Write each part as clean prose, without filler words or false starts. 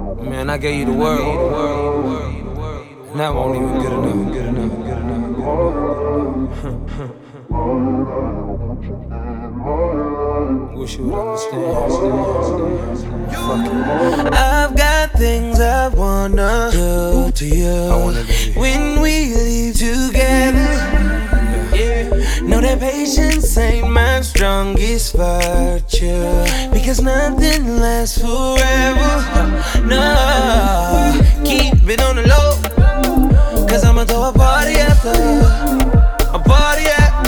Man, I gave you the world. And that won't even good enough. Wish you would understand. Fuck it. I've got things I wanna do to you when we leave together. Know that patience ain't my strongest virtue, because nothing lasts forever. No, keep it on the low, cause I'ma throw a party after. A party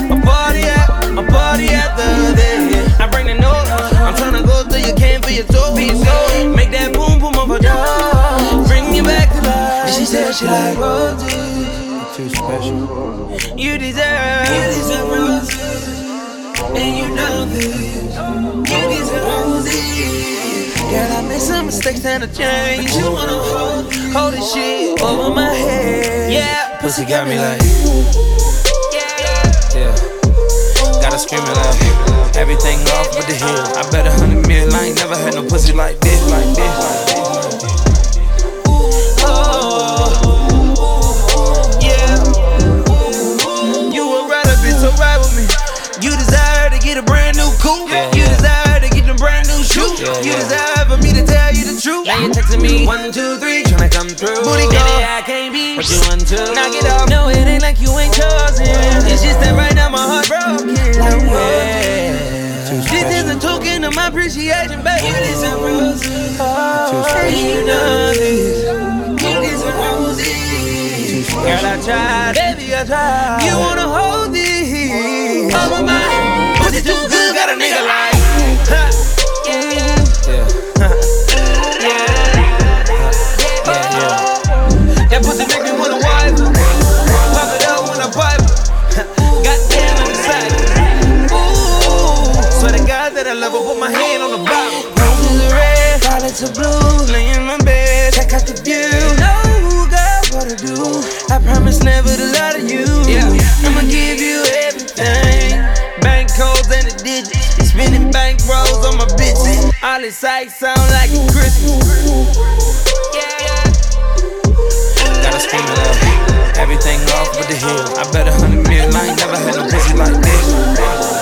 after this. I bring the note, I'm tryna go through your can for your toe. Make that boom boom of a dog, bring you back to life. And she said she like roses. Too special. You deserve roses, and you know this. You deserve roses. Girl, I made some mistakes and I changed. You wanna hold this shit over my head. Yeah, pussy got me like. Yeah. Gotta scream it like everything off with the hill. I bet 100 mil. I ain't never had no pussy like this. Get a brand new coupe. You desire to get a brand new shoe. You desire for me to tell you the truth. Now you texting me 1, 2, 3, tryna come through. Booty call, I can't be what you want to. Knock it off. No, it ain't like you ain't chosen. It's just that right now my heart broken. This is a token of my appreciation, baby. You deserve roses. You know this. You deserve roses. Girl, I tried, baby, I tried. You wanna hold this over my head. Pussy too good, got a nigga like. That pussy make me wanna wipe. Pop it out when I pipe. Goddamn, I'm excited. Ooh, swear to God that I love her. Put my hand on the bottle. Roses are red, violets are blue. Lay in my bed, check out the view. No, girl, what to do? I promise never to lie to you. I'ma give you everything. Bank codes and the digits. Spinning bank rolls on my bitches. All this sights sound like a Christmas. Gotta scream it up. Everything off with the hill. I bet 100 mil. I ain't never had no pussy like this.